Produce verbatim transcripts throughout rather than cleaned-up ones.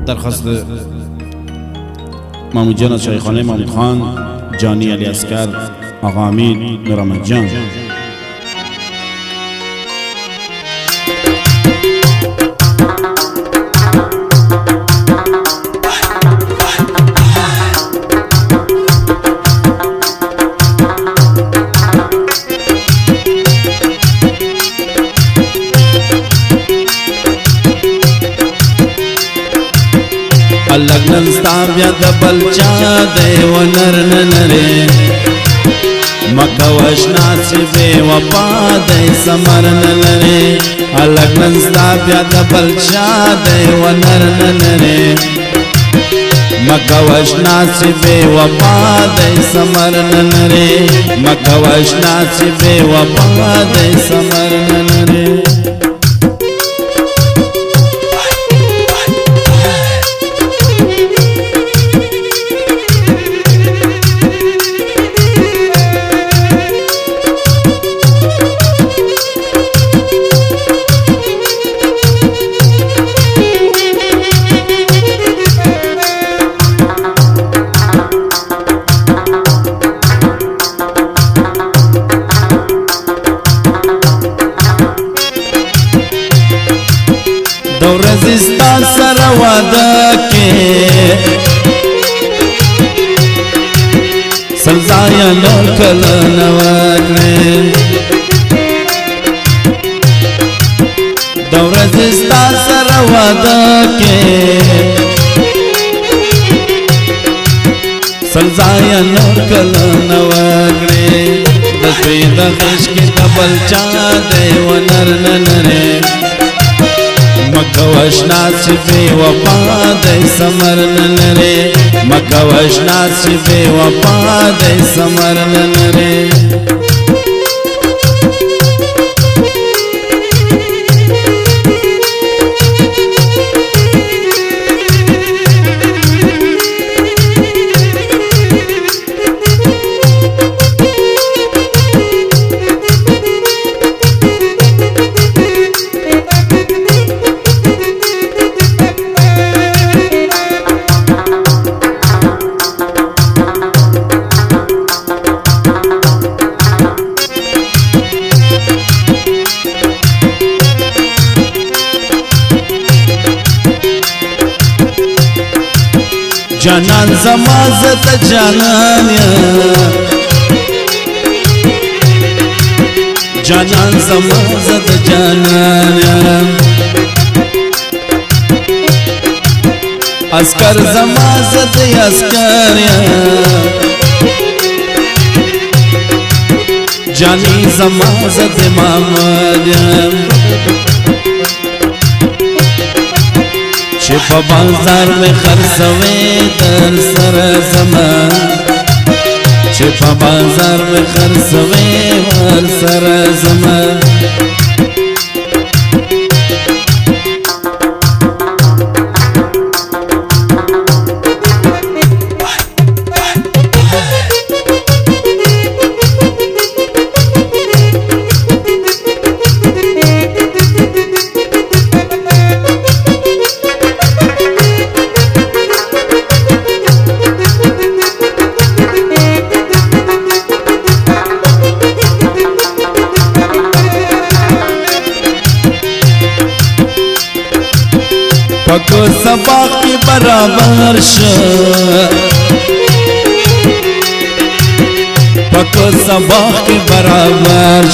درخواست محمود جان شیخانه محمود خان جانی علی اسکر آقا امیر نورآمد جان. अलग नंस्ताब या दबल चा दे वो नर नरे मकवशना से बेवफा दे समर नरे अलग नंस्ताब या दबल चा दे वो नर नरे मकवशना से बेवफा दे समर नरे मकवशना से बेवफा दे समर नरे रजिस्ता सरवादा के सल्जाया नकल नवाने दो रजिस्ता सरवादा के सल्जाया नकल नवाने दसवीं दश के कबल चा दे वो नर नरे मकवशना से बेवफा दे समर नरे मकवशना से बेवफा दे समर नरे जानन समाजत जानन जानन समाजत जानन अस्कर समाजत अस्कर जानी समाजत मोहम्मद शिफा बाजार में खरसवे दर सर ज़मान शिफा बाजार में खरसवे दर सर ज़मान पको सबा के बराबर पको सबा के बराबर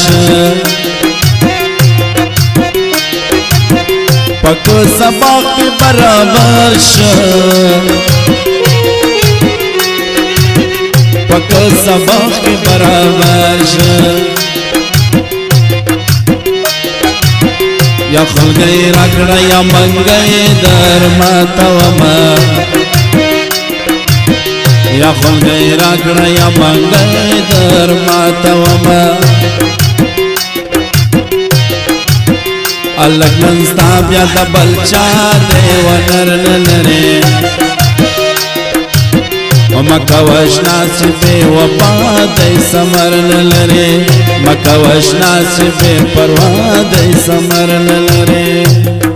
पको सबा के बराबर पको सबा के बराबर या खुल गए रगड़ा या मन गए दर मातवमा या खुल गए रगड़ा या मन गए दर मातवमा अलग नंस्ताब या दबल चा दे वो नर नरे मकवशना से बेवफा दे समर नरे मकवशना से बेपरवाह दे समर नरे।